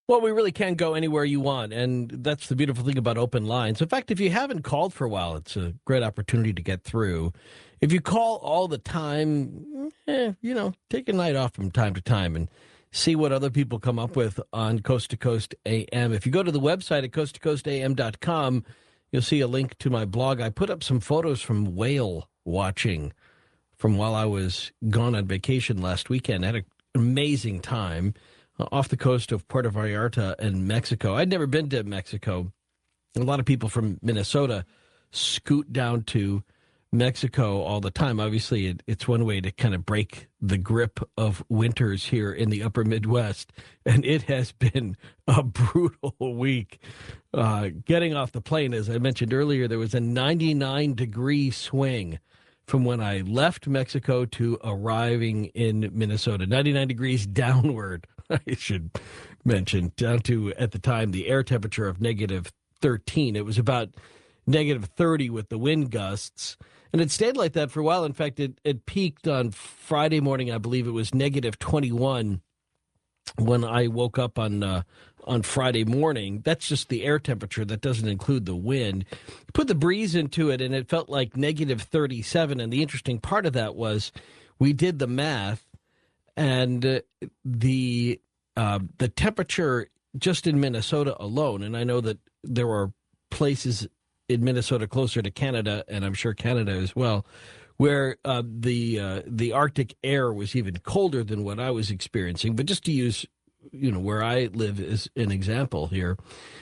Well, we really can go anywhere you want, and that's the beautiful thing about open lines. In fact, if you haven't called for a while, it's a great opportunity to get through. If you call all the time, take a night off from time to time and see what other people come up with on Coast to Coast AM. If you go to the website at coasttocoastam.com, you'll see a link to my blog. I put up some photos from whale watching from while I was gone on vacation last weekend. I had an amazing time off the coast of Puerto Vallarta in Mexico. I'd never been to Mexico. A lot of people from Minnesota scoot down to Mexico all the time. Obviously, it's one way to kind of break the grip of winters here in the upper Midwest. And it has been a brutal week. Getting off the plane, as I mentioned earlier, there was a 99-degree swing from when I left Mexico to arriving in Minnesota. 99 degrees downward, I should mention, down to, at the time, the air temperature of negative 13. It was about negative 30 with the wind gusts. And it stayed like that for a while. In fact, it peaked on Friday morning. I believe it was negative 21 when I woke up on Friday morning. That's just the air temperature. That doesn't include the wind. Put the breeze into it, and it felt like negative 37. And the interesting part of that was we did the math, and the temperature just in Minnesota alone, and I know that there are places in Minnesota closer to Canada, and I'm sure Canada as well, where the Arctic air was even colder than what I was experiencing. But just to use, where I live as an example here,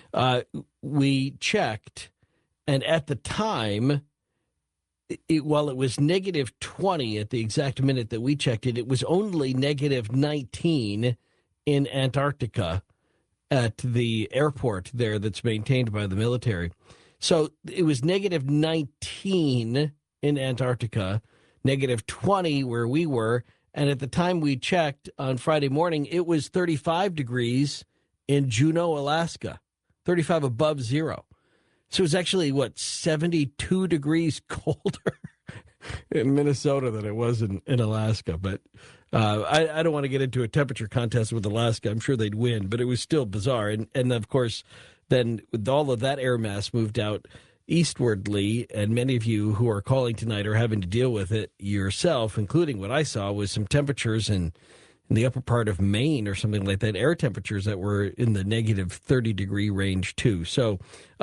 we checked, and at the time, while it was negative 20 at the exact minute that we checked it, it was only negative 19 in Antarctica at the airport there that's maintained by the military. So it was negative 19 in Antarctica, negative 20 where we were, and at the time we checked on Friday morning, it was 35 degrees in Juneau, Alaska, 35 above zero. So it was actually, 72 degrees colder in Minnesota than it was in Alaska. But I don't want to get into a temperature contest with Alaska. I'm sure they'd win, but it was still bizarre. And of course, then all of that air mass moved out eastwardly, and many of you who are calling tonight are having to deal with it yourself, including what I saw was some temperatures in the upper part of Maine or something like that, air temperatures that were in the negative 30-degree range too. So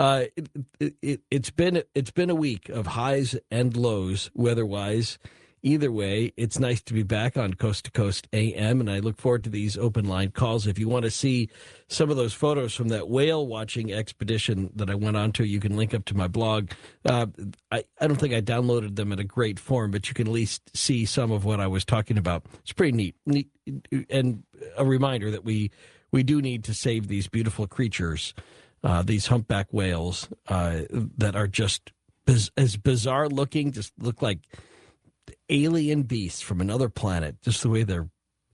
it's been a week of highs and lows weather-wise. Either way, it's nice to be back on Coast to Coast AM, and I look forward to these open line calls. If you want to see some of those photos from that whale watching expedition that I went on to, you can link up to my blog. I don't think I downloaded them in a great form, but you can at least see some of what I was talking about. It's pretty neat. And a reminder that we do need to save these beautiful creatures, these humpback whales that are just as bizarre looking, just look like alien beasts from another planet, just the way their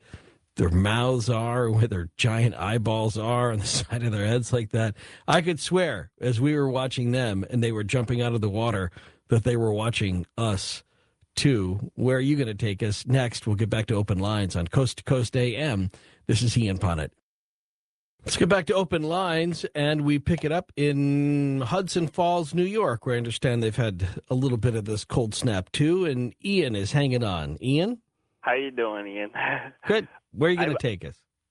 mouths are, where their giant eyeballs are on the side of their heads like that. I could swear, as we were watching them and they were jumping out of the water, that they were watching us too. Where are you going to take us next? We'll get back to open lines on Coast to Coast AM. This is Ian Punnett. Let's get back to open lines, and we pick it up in Hudson Falls, New York, where I understand they've had a little bit of this cold snap, too, and Ian is hanging on. Ian? How you doing, Ian? Good. Where are you going to take us?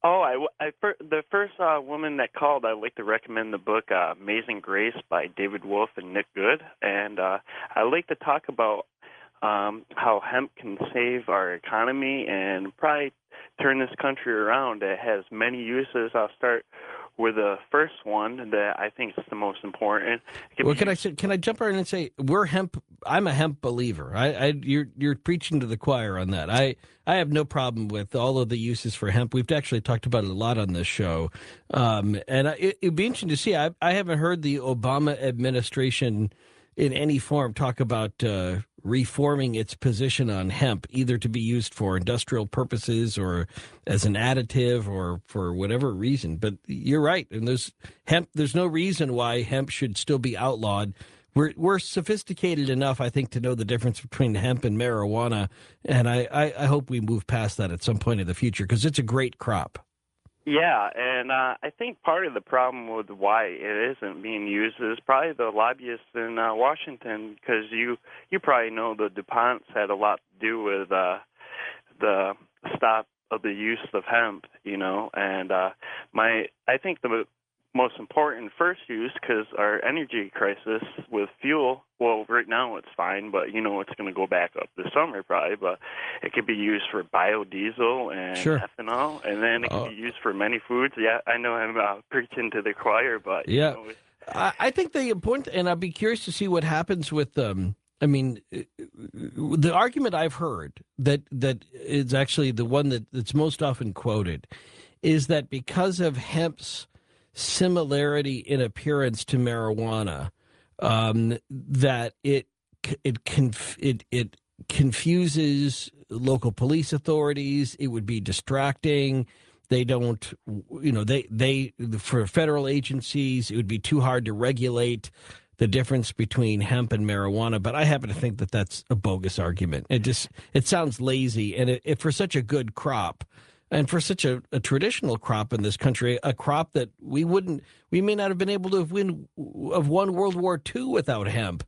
The first woman that called, I'd like to recommend the book Amazing Grace by David Wolf and Nick Good, and I'd like to talk about how hemp can save our economy and probably turn this country around. It has many uses. I'll start with the first one that I think is the most important. Well, can I jump in and say I'm a hemp believer. You're preaching to the choir on that. I have no problem with all of the uses for hemp. We've actually talked about it a lot on this show, and it'd be interesting to see. I haven't heard the Obama administration in any form talk about reforming its position on hemp, either to be used for industrial purposes or as an additive or for whatever reason. But you're right. And there's no reason why hemp should still be outlawed. We're sophisticated enough, I think, to know the difference between hemp and marijuana. And I hope we move past that at some point in the future, because it's a great crop. Yeah, and I think part of the problem with why it isn't being used is probably the lobbyists in Washington, because you probably know the DuPonts had a lot to do with the stop of the use of hemp, and I think the most important first use, because our energy crisis with fuel, well, right now it's fine, but it's going to go back up this summer probably, but it could be used for biodiesel and Sure. ethanol, and then it can be used for many foods. Yeah, I know I'm preaching to the choir, but Yeah. I think the important, and I'd be curious to see what happens with I mean, the argument I've heard that is actually the one that's most often quoted is that because of hemp's similarity in appearance to marijuana, that it confuses local police authorities. It would be distracting. They don't, they for federal agencies, it would be too hard to regulate the difference between hemp and marijuana. But I happen to think that that's a bogus argument. It sounds lazy, and it for such a good crop, and for such a traditional crop in this country, a crop that we may not have been able to have won World War II without hemp.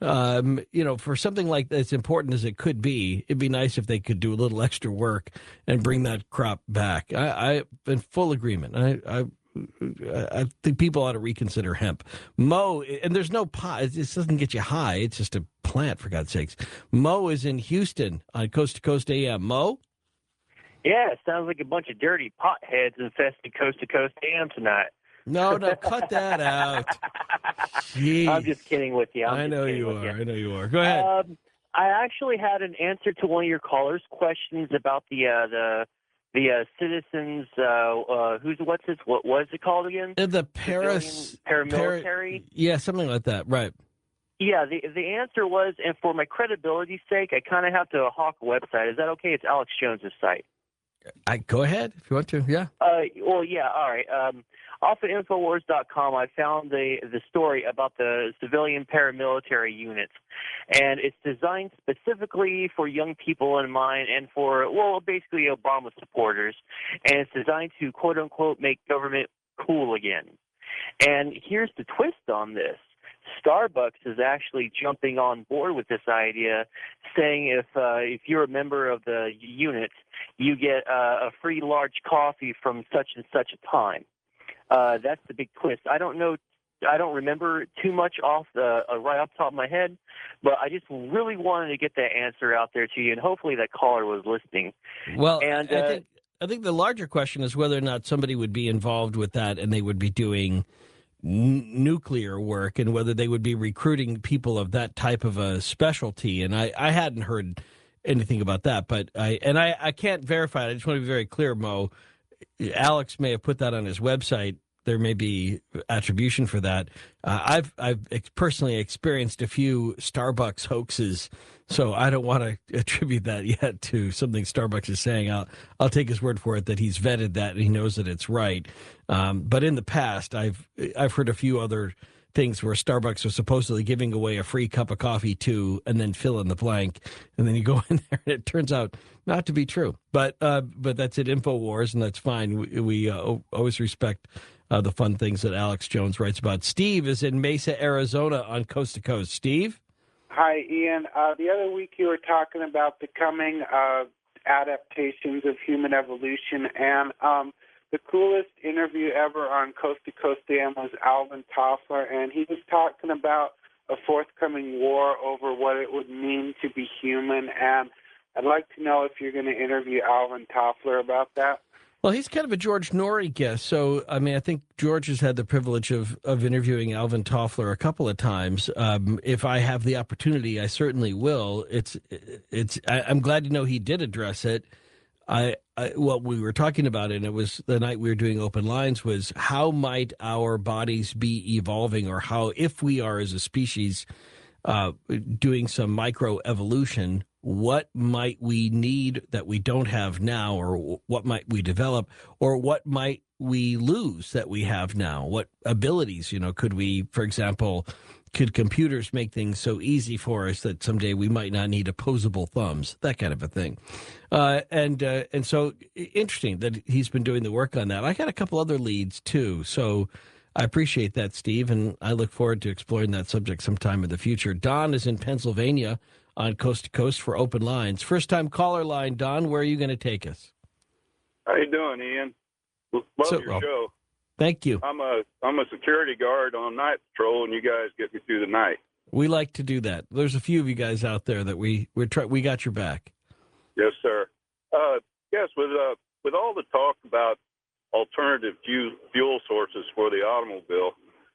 For something like as important as it could be, it'd be nice if they could do a little extra work and bring that crop back. I'm in full agreement. I think people ought to reconsider hemp. Mo, and there's no pot. It just doesn't get you high. It's just a plant, for God's sakes. Mo is in Houston on Coast to Coast AM. Mo? Yeah, it sounds like a bunch of dirty potheads infested Coast to Coast AM tonight. No, cut that out. Jeez. I'm just kidding with you. I know you are. Go ahead. I actually had an answer to one of your callers' questions about the citizens. What was it called again? The paramilitary. Yeah, something like that. Right. Yeah, the answer was, and for my credibility's sake, I kind of have to hawk a website. Is that okay? It's Alex Jones' site. Go ahead if you want to. Yeah. Well, yeah. All right. Off of Infowars.com, I found the story about the civilian paramilitary units, and it's designed specifically for young people in mind, and for basically Obama supporters, and it's designed to quote unquote make government cool again. And here's the twist on this. Starbucks is actually jumping on board with this idea, saying if you're a member of the unit, you get a free large coffee from such and such a time. That's the big twist. I don't remember too much right off the top of my head, but I just really wanted to get that answer out there to you, and hopefully that caller was listening. Well, and I think the larger question is whether or not somebody would be involved with that, and they would be doing nuclear work, and whether they would be recruiting people of that type of a specialty. And I hadn't heard anything about that, but I can't verify it. I just want to be very clear, Mo. Alex may have put that on his website. There may be attribution for that. I've personally experienced a few Starbucks hoaxes, so I don't want to attribute that yet to something Starbucks is saying. I'll take his word for it that he's vetted that and he knows that it's right. But in the past, I've heard a few other things where Starbucks was supposedly giving away a free cup of coffee to, and then fill in the blank, and then you go in there and it turns out not to be true. But that's at InfoWars, and that's fine. We always respect the fun things that Alex Jones writes about. Steve is in Mesa, Arizona on Coast to Coast. Steve? Hi, Ian. The other week you were talking about the coming adaptations of human evolution, and the coolest interview ever on Coast to Coast AM was Alvin Toffler, and he was talking about a forthcoming war over what it would mean to be human, and I'd like to know if you're going to interview Alvin Toffler about that. Well, he's kind of a George Norrie guest, so I think George has had the privilege of interviewing Alvin Toffler a couple of times. If I have the opportunity, I certainly will. I'm glad to know he did address it. What we were talking about, and it was the night we were doing open lines, was how might our bodies be evolving, or how, if we are as a species doing some microevolution, what might we need that we don't have now, or what might we develop, or what might we lose that we have now? What abilities, could we, for example, could computers make things so easy for us that someday we might not need opposable thumbs, that kind of a thing. And so interesting that he's been doing the work on that. I got a couple other leads too, so I appreciate that, Steve, and I look forward to exploring that subject sometime in the future. Don is in Pennsylvania on Coast to Coast for Open Lines. First-time caller line, Don, where are you going to take us? How you doing, Ian? Love your show. Thank you. I'm a security guard on night patrol, and you guys get me through the night. We like to do that. There's a few of you guys out there that we got your back. Yes, sir. Yes, with all the talk about alternative fuel sources for the automobile,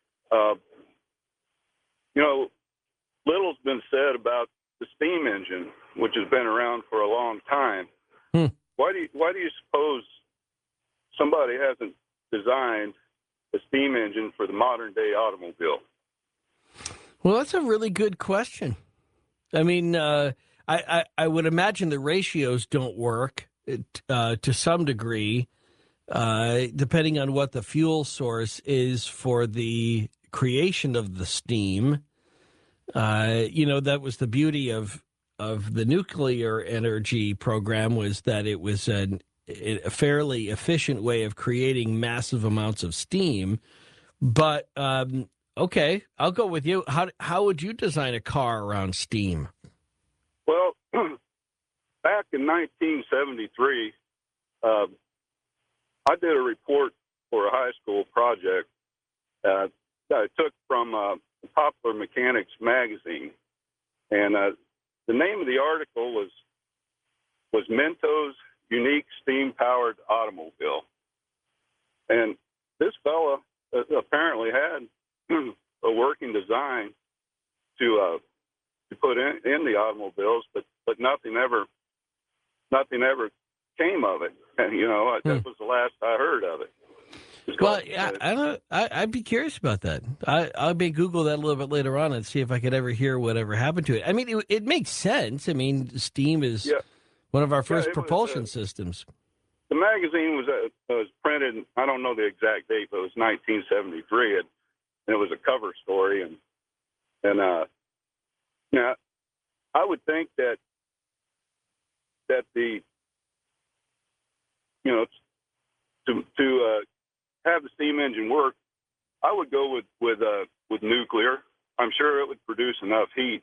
little's been said about the steam engine, which has been around for a long time. Why do you suppose somebody hasn't designed a steam engine for the modern day automobile? Well, that's a really good question. I mean, I would imagine the ratios don't work to some degree, depending on what the fuel source is for the creation of the steam. That was the beauty of the nuclear energy program, was that it was a fairly efficient way of creating massive amounts of steam. But okay, I'll go with you. How would you design a car around steam? Well, back in 1973, I did a report for a high school project that I took from Popular Mechanics magazine, and the name of the article was Mento's Unique Steam-Powered Automobile. And this fella apparently had a working design to put in the automobiles, but nothing ever came of it. And that was the last I heard of it. Well, yeah, I'd be curious about that. I may Google that a little bit later on and see if I could ever hear whatever happened to it. I mean, it makes sense. I mean, steam is one of our first propulsion systems. The magazine was printed, I don't know the exact date, but it was 1973, and it was a cover story. And now I would think that the to have the steam engine work, I would go with nuclear. I'm sure it would produce enough heat.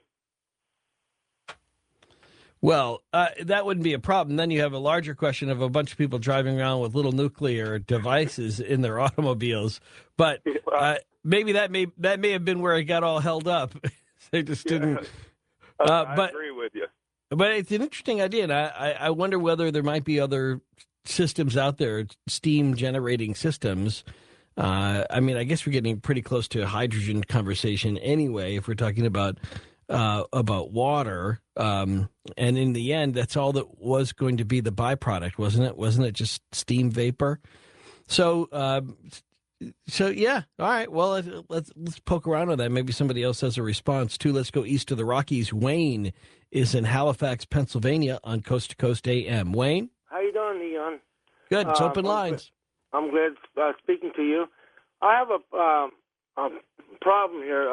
Well, that wouldn't be a problem. Then you have a larger question of a bunch of people driving around with little nuclear devices in their automobiles. But maybe that may have been where it got all held up. They just didn't. I agree with you. But it's an interesting idea, and I wonder whether there might be other systems out there, steam generating systems. I mean, I guess we're getting pretty close to a hydrogen conversation anyway, if we're talking about water. And in the end, that's all that was going to be the byproduct, wasn't it? Wasn't it just steam vapor? So yeah. All right. Well, let's poke around on that. Maybe somebody else has a response too. Let's go east of the Rockies. Wayne is in Halifax, Pennsylvania on Coast to Coast AM. Wayne? How you doing, Leon? Good. It's open lines. I'm glad speaking to you. I have a problem here.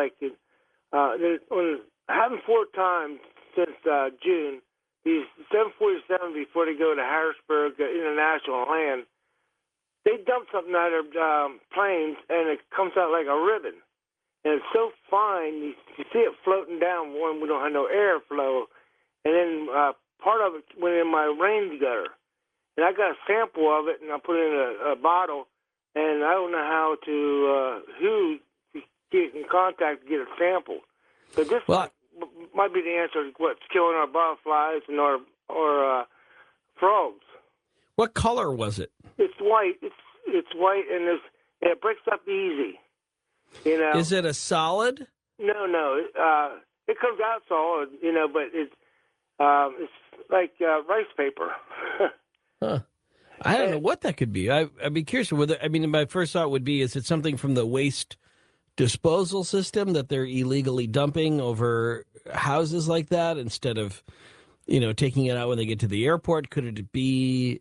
Having 4 times since June, these 747 before they go to Harrisburg International land, they dump something out of their planes, and it comes out like a ribbon. And it's so fine, you see it floating down. One, we don't have no airflow. And then part of it went in my rain gutter. And I got a sample of it, and I put it in a bottle. And I don't know how who to get in contact to get a sample. So this might be the answer to what's killing our butterflies and our frogs. What color was it? It's white. It's white, and it breaks up easy. Is it a solid? No. It comes out solid, but it's like rice paper. Huh. I don't know what that could be. I'd be curious whether. I mean, my first thought would be: is it something from the waste disposal system that they're illegally dumping over houses like that instead of, taking it out when they get to the airport? Could it be,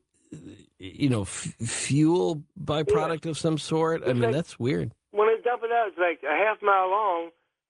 fuel byproduct of some sort? I mean, that's weird. When they dump it out, it's like a half mile long,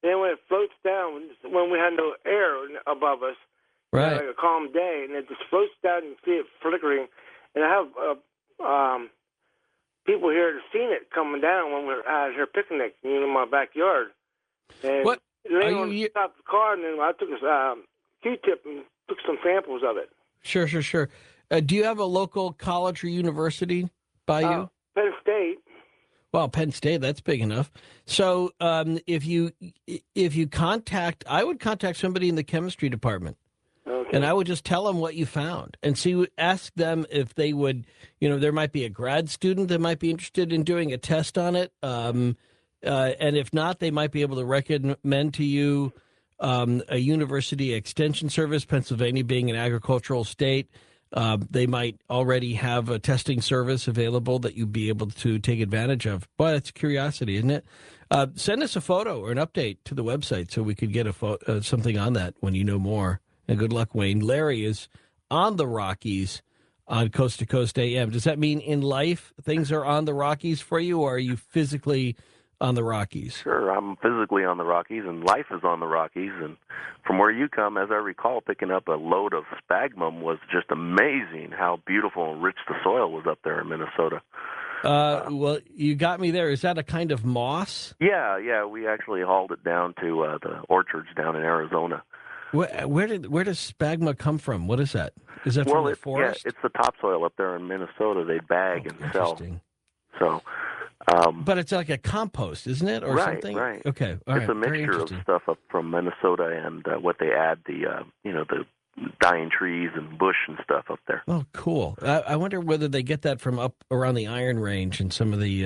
then when it floats down, when we had no air above us, Right. like a calm day, and it just floats down and you see it flickering. And I have people here that have seen it coming down when we're out here picnic, in my backyard. And What then are when you? I stopped the car, and then I took a Q-tip and took some samples of it. Sure. Do you have a local college or university by you? Penn State. Well, Penn State, that's big enough. So if you contact, I would contact somebody in the chemistry department. Okay. And I would just tell them what you found and ask them if they would, there might be a grad student that might be interested in doing a test on it. And if not, they might be able to recommend to you a university extension service, Pennsylvania being an agricultural state. They might already have a testing service available that you'd be able to take advantage of. But it's curiosity, isn't it? Send us a photo or an update to the website so we could get something on that when you know more. And good luck, Wayne. Larry is on the Rockies on Coast to Coast AM. Does that mean in life things are on the Rockies for you, or are you physically on the Rockies? Sure, I'm physically on the Rockies, and life is on the Rockies. And from where you come, as I recall, picking up a load of sphagnum was just amazing how beautiful and rich the soil was up there in Minnesota. Well, you got me there. Is that a kind of moss? Yeah, we actually hauled it down to the orchards down in Arizona. Where does sphagnum come from? What is that? Is that from the forest? Yeah, it's the topsoil up there in Minnesota. They bag and sell. Interesting. So, but it's like a compost, isn't it, or something? Right. Okay, all right. It's a mixture of stuff up from Minnesota and what they add the dying trees and bush and stuff up there. Oh, cool. I wonder whether they get that from up around the Iron Range and some of the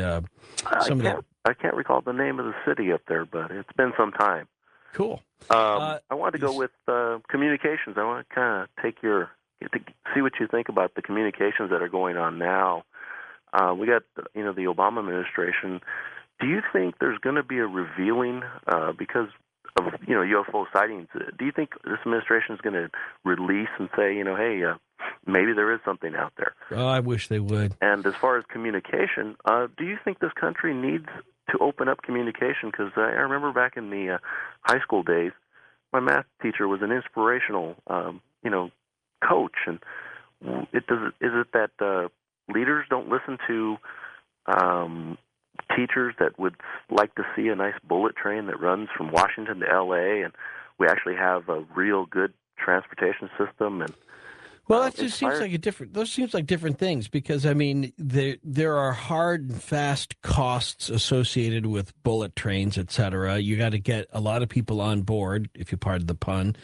I can't recall the name of the city up there, but it's been some time. Cool. I wanted to go with communications. I want to kind of see what you think about the communications that are going on now. We got the Obama administration. Do you think there's going to be a revealing because of UFO sightings? Do you think this administration is going to release and say hey, maybe there is something out there? Oh, I wish they would. And as far as communication, do you think this country needs to open up communication? Because I remember back in the high school days, my math teacher was an inspirational, coach. And is it that leaders don't listen to teachers that would like to see a nice bullet train that runs from Washington to L.A. and we actually have a real good transportation system? And well, that just seems like those seems like different things, because I mean there are hard and fast costs associated with bullet trains, et cetera. You got to get a lot of people on board, if you pardon the pun.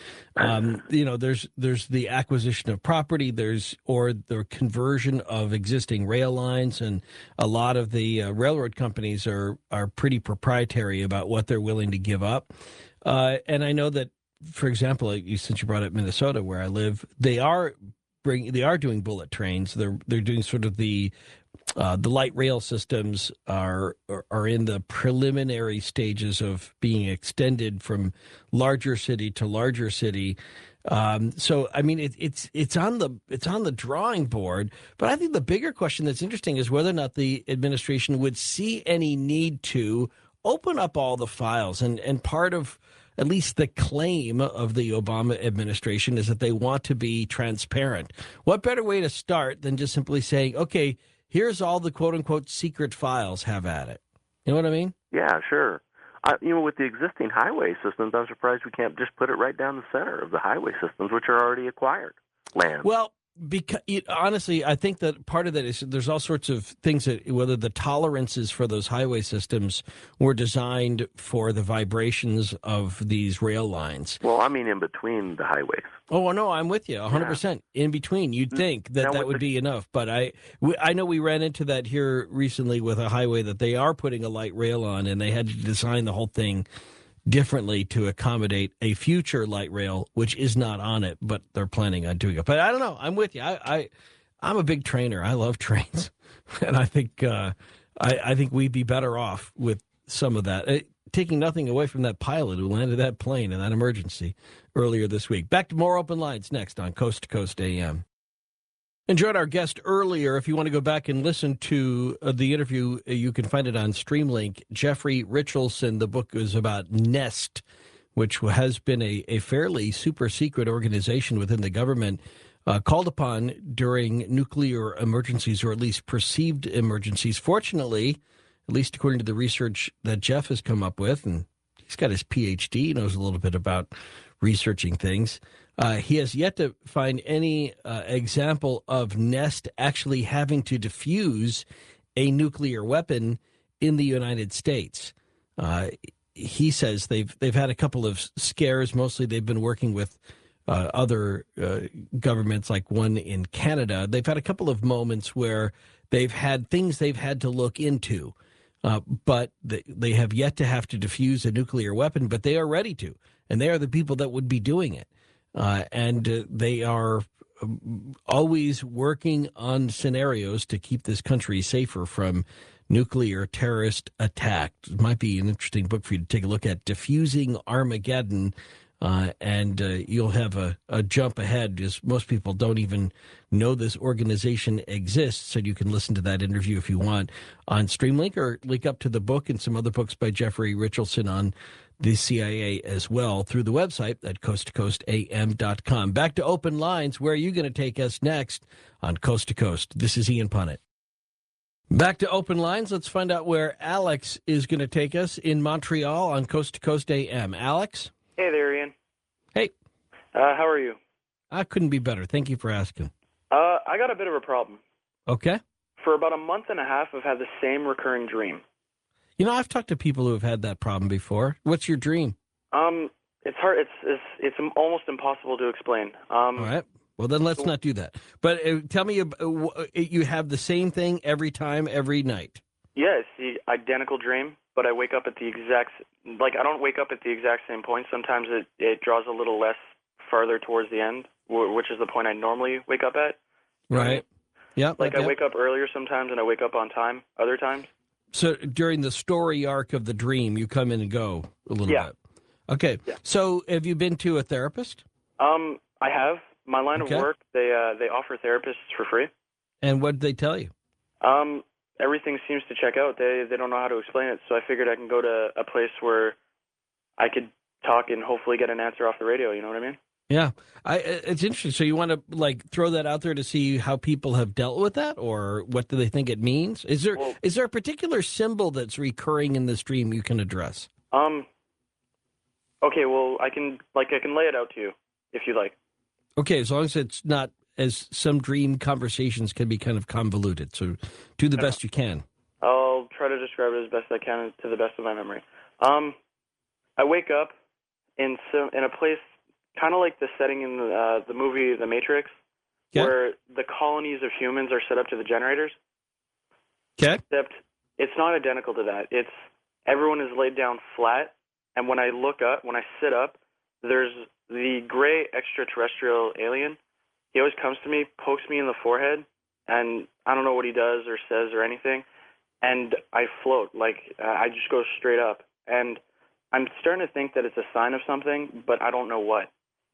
There's the acquisition of property, or the conversion of existing rail lines, and a lot of the railroad companies are pretty proprietary about what they're willing to give up. And I know that, for example, since you brought up Minnesota, where I live, they are doing bullet trains. They're doing sort of the light rail systems are in the preliminary stages of being extended from larger city to larger city. So I mean, it's on the drawing board. But I think the bigger question that's interesting is whether or not the administration would see any need to open up all the files. And part of at least the claim of the Obama administration is that they want to be transparent. What better way to start than just simply saying, okay, here's all the quote unquote secret files, have at it. You know what I mean? Yeah, sure. With the existing highway systems, I'm surprised we can't just put it right down the center of the highway systems, which are already acquired land. Well, because honestly, I think that part of that is there's all sorts of things that whether the tolerances for those highway systems were designed for the vibrations of these rail lines. Well, I mean in between the highways. Oh, no, I'm with you 100%. In between, you'd think that would be enough. But I know we ran into that here recently with a highway that they are putting a light rail on, and they had to design the whole thing differently to accommodate a future light rail, which is not on it, but they're planning on doing it. But I don't know. I'm with you. I'm a big trainer. I love trains, and I think I think we'd be better off with some of that. Taking nothing away from that pilot who landed that plane in that emergency earlier this week. Back to more open lines next on Coast to Coast AM. Enjoyed our guest earlier. If you want to go back and listen to the interview, you can find it on Streamlink. Jeffrey Richardson, the book is about NEST, which has been a fairly super secret organization within the government, called upon during nuclear emergencies, or at least perceived emergencies. Fortunately, at least according to the research that Jeff has come up with, and he's got his PhD, knows a little bit about researching things. He has yet to find any example of NEST actually having to defuse a nuclear weapon in the United States. He says they've had a couple of scares. Mostly they've been working with other governments, like one in Canada. They've had a couple of moments where they've had things they've had to look into, but they have yet to have to defuse a nuclear weapon, but they are ready to, and they are the people that would be doing it. And they are always working on scenarios to keep this country safer from nuclear terrorist attack. It might be an interesting book for you to take a look at, Diffusing Armageddon, and you'll have a jump ahead, because most people don't even know this organization exists. So you can listen to that interview if you want on Streamlink, or link up to the book and some other books by Jeffrey Richardson on the CIA as well through the website at coasttocoastam.com. Back to Open Lines. Where are you going to take us next on Coast to Coast? This is Ian Punnett. Back to Open Lines. Let's find out where Alex is going to take us in Montreal on Coast to Coast AM. Alex? Hey there, Ian. Hey. How are you? I couldn't be better. Thank you for asking. I got a bit of a problem. Okay. For about a month and a half, I've had the same recurring dream. You know, I've talked to people who have had that problem before. What's your dream? It's hard. It's almost impossible to explain. All right. Well, then let's not do that. But tell me, you have the same thing every time, every night? Yeah, it's the identical dream, but I wake up at the exact, I don't wake up at the exact same point. Sometimes it draws a little less farther towards the end, which is the point I normally wake up at. Right. Yeah. I wake up earlier sometimes, and I wake up on time other times. So during the story arc of the dream, you come in and go a little bit. Okay. Yeah. So have you been to a therapist? I have. My line of work, they offer therapists for free. And what did they tell you? Everything seems to check out. They don't know how to explain it, so I figured I can go to a place where I could talk and hopefully get an answer off the radio. You know what I mean? Yeah. It's interesting. So you want to throw that out there to see how people have dealt with that, or what do they think it means? Is there a particular symbol that's recurring in this dream you can address? Okay, well, I can lay it out to you if you like. Okay, as long as it's not, as some dream conversations can be kind of convoluted. So do the best you can. I'll try to describe it as best I can to the best of my memory. I wake up in a place kind of like the setting in the movie The Matrix, where the colonies of humans are set up to the generators. Okay. Except it's not identical to that. It's everyone is laid down flat, and when I sit up, there's the gray extraterrestrial alien. He always comes to me, pokes me in the forehead, and I don't know what he does or says or anything, and I float. I just go straight up. And I'm starting to think that it's a sign of something, but I don't know what.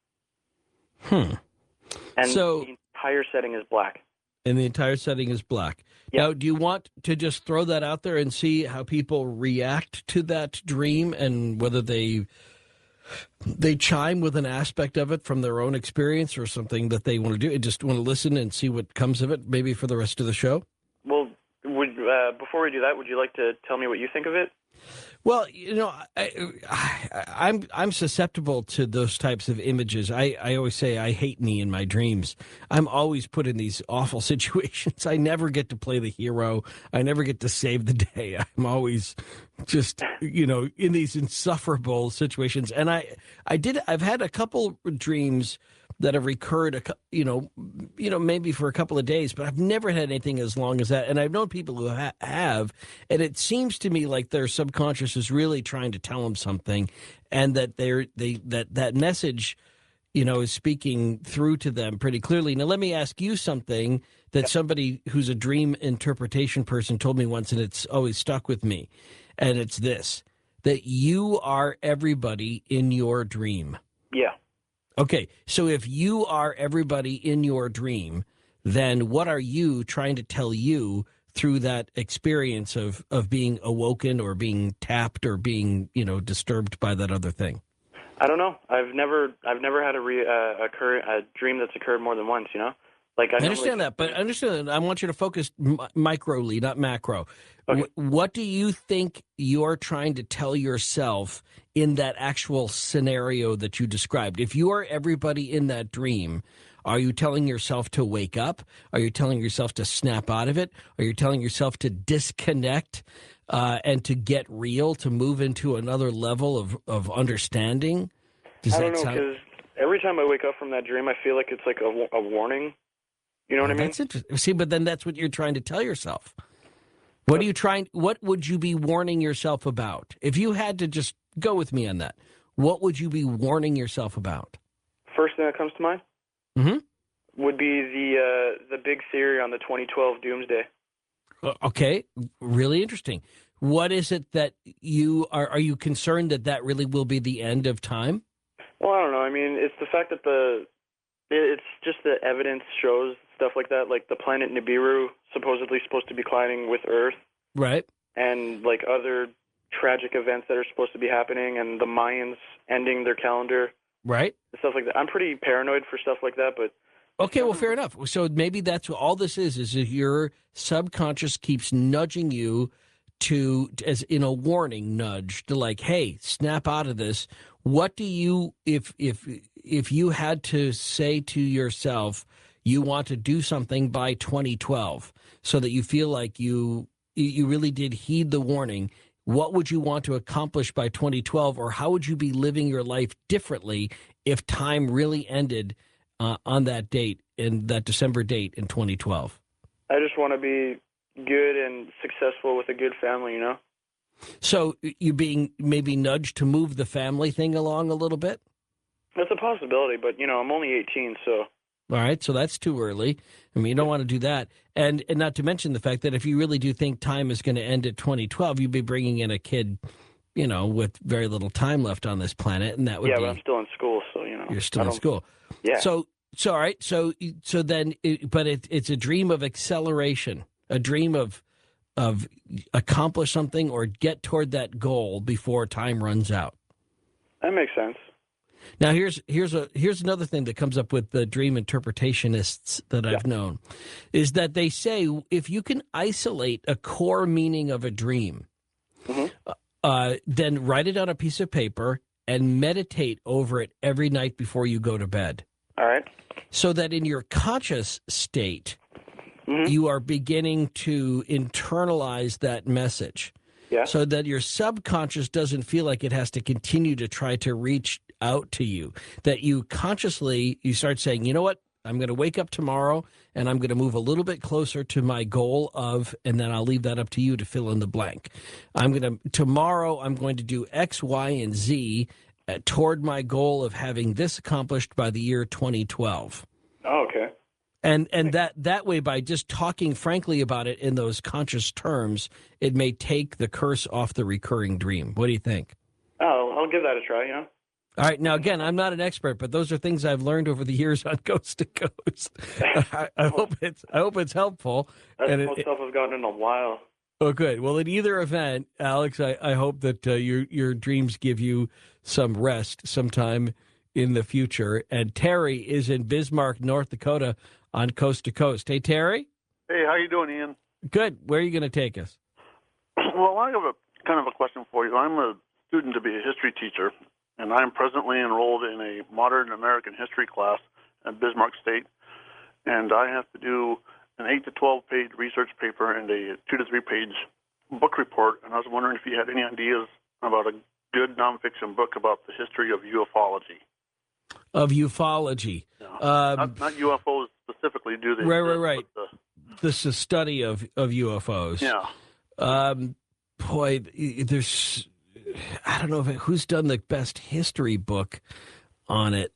And so, the entire setting is black. And the entire setting is black. Yep. Now, do you want to just throw that out there and see how people react to that dream, and whether they chime with an aspect of it from their own experience, or something that they want to do? Just want to listen and see what comes of it, maybe for the rest of the show? Well, before we do that, would you like to tell me what you think of it? Well, you know, I'm susceptible to those types of images. I always say I hate me in my dreams. I'm always put in these awful situations. I never get to play the hero. I never get to save the day. I'm always just, in these insufferable situations. And I've had a couple dreams that have recurred, maybe for a couple of days, but I've never had anything as long as that. And I've known people who have, and it seems to me like their subconscious is really trying to tell them something, and that that message, is speaking through to them pretty clearly. Now, let me ask you something that somebody who's a dream interpretation person told me once, and it's always stuck with me. And it's this, that you are everybody in your dream. Yeah. Okay, so if you are everybody in your dream, then what are you trying to tell you through that experience of being awoken or being tapped or being, disturbed by that other thing? I don't know. I've never had a dream that's occurred more than once. Like I understand that, but I want you to focus microly, not macro. Okay. What do you think you're trying to tell yourself in that actual scenario that you described? If you are everybody in that dream, are you telling yourself to wake up? Are you telling yourself to snap out of it? Are you telling yourself to disconnect and to get real, to move into another level of understanding? I don't know, because every time I wake up from that dream, I feel like it's like a warning. You know what I mean? That's interesting. See, but then that's what you're trying to tell yourself. What would you be warning yourself about? If you had to just go with me on that, what would you be warning yourself about? First thing that comes to mind would be the big theory on the 2012 doomsday. Okay, really interesting. What is it that you are you concerned that really will be the end of time? Well, I don't know. I mean, it's the fact that it's just the evidence shows stuff like that, like the planet Nibiru supposedly supposed to be colliding with Earth. Right. And like other tragic events that are supposed to be happening, and the Mayans ending their calendar. Right. Stuff like that. I'm pretty paranoid for stuff like that, but... Okay, well, fair enough. So maybe that's what all this is that your subconscious keeps nudging you to, as in a warning nudge, to like, hey, snap out of this. What do you, if you had to say to yourself, you want to do something by 2012 so that you feel like you really did heed the warning, what would you want to accomplish by 2012, or how would you be living your life differently if time really ended on that date, in that December date in 2012? I just want to be good and successful with a good family, So you being maybe nudged to move the family thing along a little bit? That's a possibility, but, I'm only 18, so... All right, so that's too early. I mean, you don't want to do that. And not to mention the fact that if you really do think time is going to end at 2012, you'd be bringing in a kid, with very little time left on this planet, and that would be... Yeah, but I'm still in school, so, You're still in school. Yeah. So all right, so then, but it's a dream of acceleration, a dream of accomplish something or get toward that goal before time runs out. That makes sense. Now, here's another thing that comes up with the dream interpretationists that I've known, is that they say if you can isolate a core meaning of a dream, then write it on a piece of paper and meditate over it every night before you go to bed. All right. So that in your conscious state, you are beginning to internalize that message. Yeah. So that your subconscious doesn't feel like it has to continue to try to reach out to you, that you consciously, you start saying, you know what, I'm going to wake up tomorrow and I'm going to move a little bit closer to my goal of, and then I'll leave that up to you to fill in the blank. Tomorrow I'm going to do X, Y, and Z toward my goal of having this accomplished by the year 2012. Oh, okay. And that way, by just talking frankly about it in those conscious terms, it may take the curse off the recurring dream. What do you think? Oh, I'll give that a try, All right. Now, again, I'm not an expert, but those are things I've learned over the years on Coast to Coast. I hope it's helpful. That's the most help I've gotten in a while. Oh, good. Well, in either event, Alex, I hope that your dreams give you some rest sometime in the future. And Terry is in Bismarck, North Dakota, on Coast to Coast. Hey, Terry. Hey, how you doing, Ian? Good. Where are you going to take us? Well, I have a kind of a question for you. I'm a student to be a history teacher, and I'm presently enrolled in a modern American history class at Bismarck State, and I have to do an 8 to 12 page research paper and a 2 to 3 page book report, and I was wondering if you had any ideas about a good nonfiction book about the history of ufology. Of ufology. Not UFOs specifically, do they? Right. This is a study of UFOs. Yeah. Boy, there's, I don't know who's done the best history book on it.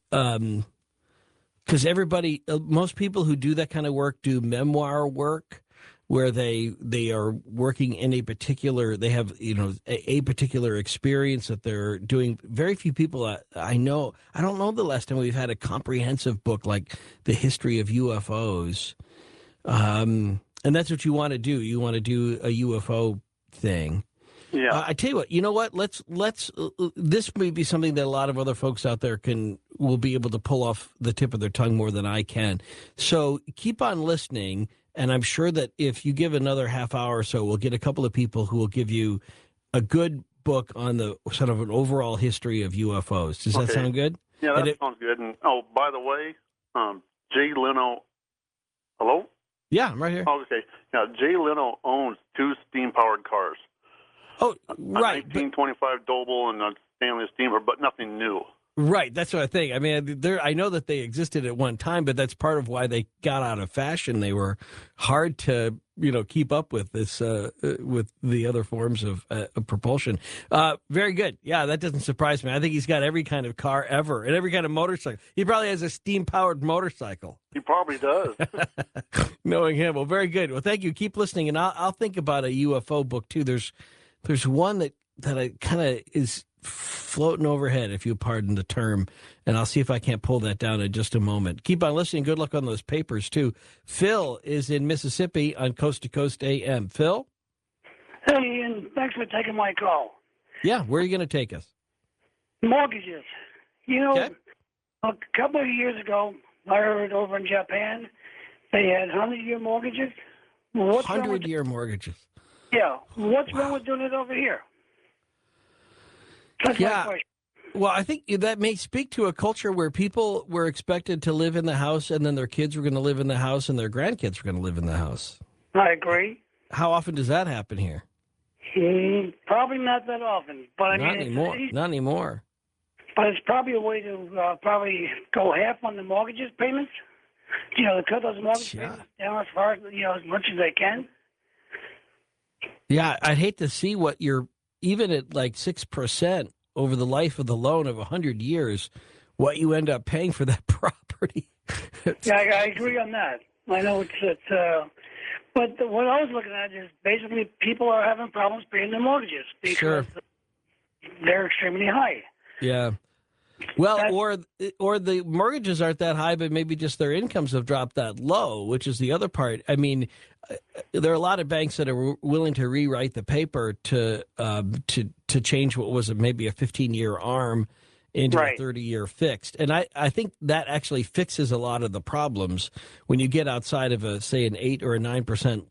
Because most people who do that kind of work do memoir work, where they are working in a particular, they have, a particular experience that they're doing. Very few people I know, I don't know the last time we've had a comprehensive book like The History of UFOs. And that's what you want to do. You want to do a UFO thing. Yeah. I tell you what. You know what? Let's. This may be something that a lot of other folks out there will be able to pull off the tip of their tongue more than I can. So keep on listening, and I'm sure that if you give another half hour or so, we'll get a couple of people who will give you a good book on the sort of an overall history of UFOs. Does that sound good? Yeah, that sounds good. And by the way, Jay Leno. Hello? Yeah, I'm right here. Oh, okay. Yeah, Jay Leno owns 2 steam-powered cars. Oh, right. A 1925 Doble and a Stanley steamer, but nothing new. Right. That's what I think. I mean, I know that they existed at one time, but that's part of why they got out of fashion. They were hard to, keep up with this, with the other forms of propulsion. Very good. Yeah, that doesn't surprise me. I think he's got every kind of car ever and every kind of motorcycle. He probably has a steam-powered motorcycle. He probably does. Knowing him. Well, very good. Well, thank you. Keep listening, and I'll think about a UFO book too. There's one that I kind of is floating overhead, if you pardon the term, and I'll see if I can't pull that down in just a moment. Keep on listening. Good luck on those papers, too. Phil is in Mississippi on Coast to Coast AM. Phil? Hey, Ian. Thanks for taking my call. Yeah, where are you going to take us? Mortgages. Okay. A couple of years ago, I heard over in Japan, they had 100-year mortgages. 100-year mortgages. Yeah. What's wrong with doing it over here? That's my question. Well, I think that may speak to a culture where people were expected to live in the house, and then their kids were going to live in the house, and their grandkids were going to live in the house. I agree. How often does that happen here? Probably not that often. But Not anymore. But it's probably a way to probably go half on the mortgages payments. To cut those mortgage payments down as far as, as much as they can. Yeah, I'd hate to see what you're, even at like 6% over the life of the loan of 100 years, what you end up paying for that property. Yeah, I agree on that. I know it's but what I was looking at is basically people are having problems paying their mortgages because they're extremely high. Yeah. Well, or the mortgages aren't that high, but maybe just their incomes have dropped that low, which is the other part. I mean, there are a lot of banks that are willing to rewrite the paper to change what was maybe a 15-year ARM into a 30-year fixed. And I think that actually fixes a lot of the problems when you get outside of say an 8 or a 9%,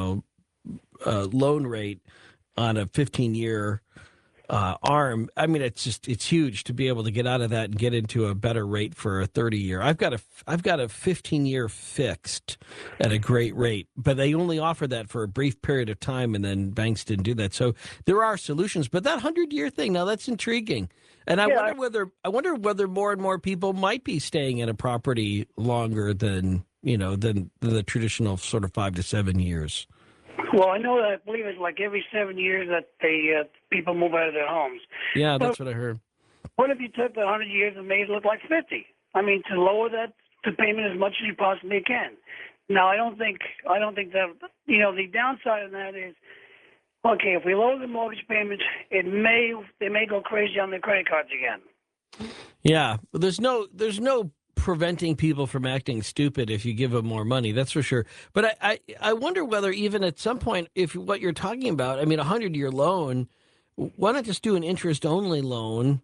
loan rate on a 15-year ARM. I mean, it's huge to be able to get out of that and get into a better rate for a 30-year. I've got a 15-year fixed at a great rate, but they only offer that for a brief period of time, and then banks didn't do that. So there are solutions, but that 100-year thing, now that's intriguing. And I wonder whether more and more people might be staying in a property longer than the traditional sort of 5 to 7 years. Well, I believe it's like every 7 years that people move out of their homes. Yeah, that's what I heard. What if you took the 100 years and made it look like 50? I mean, to lower that the payment as much as you possibly can. Now, I don't think that the downside of that is, okay, if we lower the mortgage payments, they may go crazy on their credit cards again. Yeah, there's no preventing people from acting stupid if you give them more money, that's for sure. But I wonder whether even at some point, if what you're talking about, I mean, a 100-year loan, why not just do an interest-only loan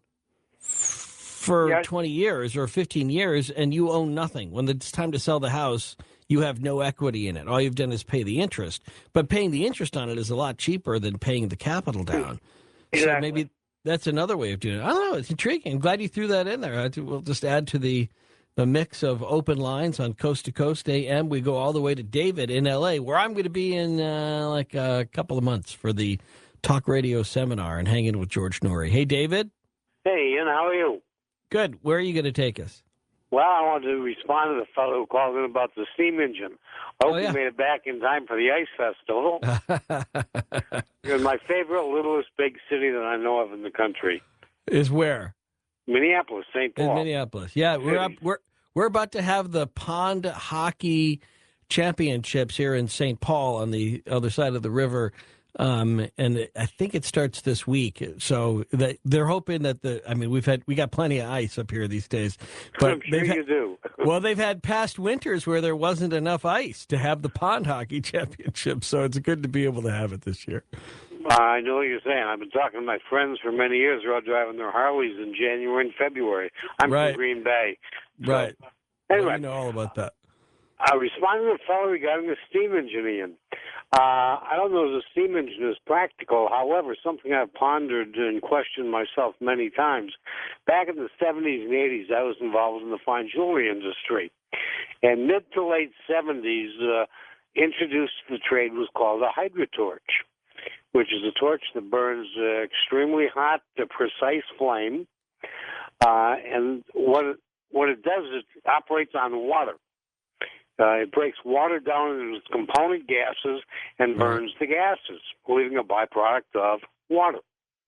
for 20 years or 15 years and you own nothing? When it's time to sell the house, you have no equity in it. All you've done is pay the interest. But paying the interest on it is a lot cheaper than paying the capital down. Exactly. So maybe that's another way of doing it. I don't know. It's intriguing. I'm glad you threw that in there. We'll just add to the mix of open lines on Coast to Coast AM. We go all the way to David in L.A., where I'm going to be in like a couple of months for the talk radio seminar and hanging with George Noory. Hey, David. Hey, Ian, how are you? Good. Where are you going to take us? Well, I wanted to respond to the fellow who called in about the steam engine. I hope you made it back in time for the Ice Festival. You're my favorite littlest big city that I know of in the country. Is where? Minneapolis, St. Paul. In Minneapolis. Yeah, we're about to have the pond hockey championships here in St. Paul on the other side of the river and I think it starts this week. So they're hoping that we got plenty of ice up here these days, but I'm sure you do. Well, they've had past winters where there wasn't enough ice to have the pond hockey championship, so it's good to be able to have it this year. I know what you're saying. I've been talking to my friends for many years who are out driving their Harleys in January and February. I'm Right. from Green Bay. So, Right. Anyway, Well, you know all about that. I responded to the fellow regarding the steam engine, Ian. I don't know if the steam engine is practical. However, something I've pondered and questioned myself many times. Back in the 70s and 80s, I was involved in the fine jewelry industry. And mid to late 70s, introduced to the trade was called a hydrotorch, which is a torch that burns extremely hot, precise flame. And what it does is it operates on water. It breaks water down into its component gases and burns the gases, leaving a byproduct of water.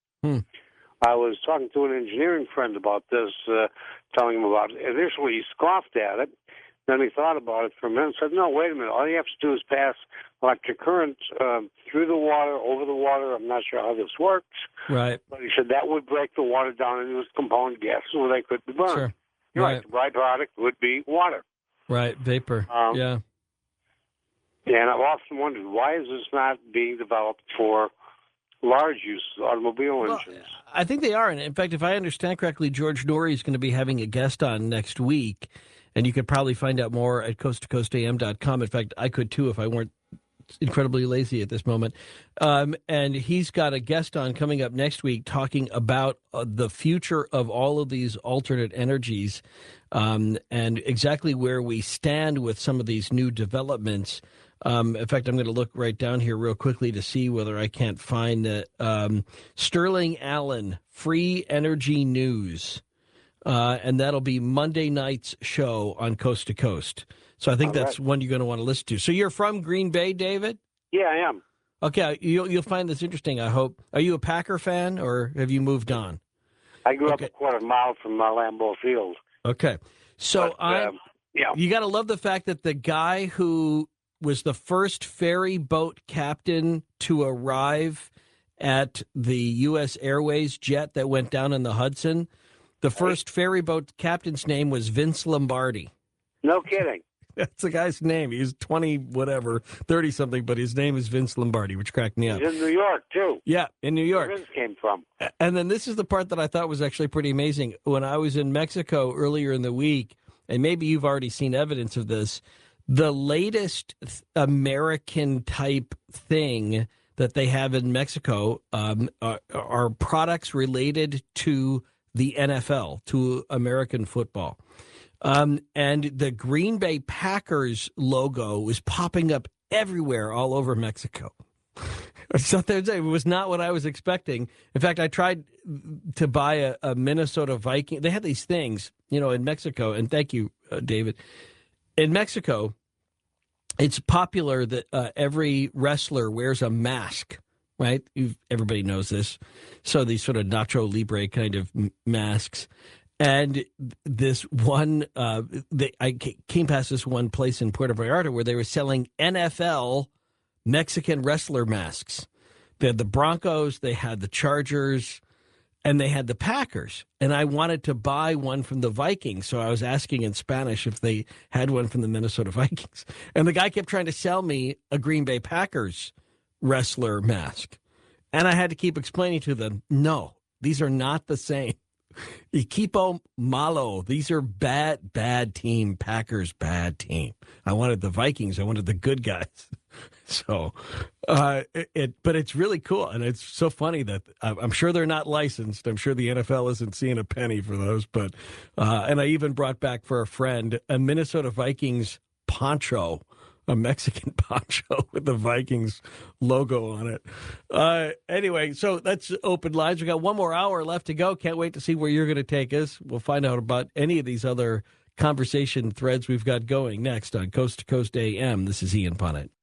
I was talking to an engineering friend about this, telling him about it. Initially, he scoffed at it. Then he thought about it for a minute and said, no, wait a minute. All you have to do is pass electric current through the water, over the water. I'm not sure how this works. Right. But he said that would break the water down into its component gases where they could be burned. Sure. You're right. The byproduct would be water. Right. Vapor. Yeah. And I've often wondered, why is this not being developed for large use, automobile engines? I think they are. And in fact, if I understand correctly, George Norrie is going to be having a guest on next week. And you could probably find out more at coasttocoastam.com. In fact, I could too if I weren't incredibly lazy at this moment. And he's got a guest on coming up next week talking about the future of all of these alternate energies and exactly where we stand with some of these new developments. In fact, I'm going to look right down here real quickly to see whether I can't find that. Sterling Allen, Free Energy News. And that'll be Monday night's show on Coast to Coast. So I think that's one you're going to want to listen to. So you're from Green Bay, David? Yeah, I am. Okay, you'll find this interesting, I hope. Are you a Packer fan, or have you moved on? I grew up a quarter mile from Lambeau Field. Okay. So you got to love the fact that the guy who was the first ferry boat captain to arrive at the U.S. Airways jet that went down in the Hudson, the first ferry boat captain's name was Vince Lombardi. No kidding. That's the guy's name. He's 30-something, but his name is Vince Lombardi, which cracked me up. He's in New York, too. Yeah, in New York. Where Vince came from. And then this is the part that I thought was actually pretty amazing. When I was in Mexico earlier in the week, and maybe you've already seen evidence of this, the latest American-type thing that they have in Mexico are products related to the NFL, to American football. And the Green Bay Packers logo was popping up everywhere all over Mexico. So it was not what I was expecting. In fact, I tried to buy a Minnesota Viking. They had these things, in Mexico. And thank you, David. In Mexico, it's popular that every wrestler wears a mask, right? Everybody knows this. So these sort of Nacho Libre kind of masks. And this one, I came past this one place in Puerto Vallarta where they were selling NFL Mexican wrestler masks. They had the Broncos, they had the Chargers, and they had the Packers. And I wanted to buy one from the Vikings, so I was asking in Spanish if they had one from the Minnesota Vikings. And the guy kept trying to sell me a Green Bay Packers wrestler mask. And I had to keep explaining to them, no, these are not the same. Equipo malo. These are bad team. Packers, bad team. I wanted the Vikings. I wanted the good guys. So, but it's really cool. And it's so funny that I'm sure they're not licensed. I'm sure the NFL isn't seeing a penny for those. But, and I even brought back for a friend a Minnesota Vikings poncho, a Mexican poncho with the Vikings logo on it. Anyway, so that's open lines. We got one more hour left to go. Can't wait to see where you're going to take us. We'll find out about any of these other conversation threads we've got going next on Coast to Coast AM. This is Ian Punnett.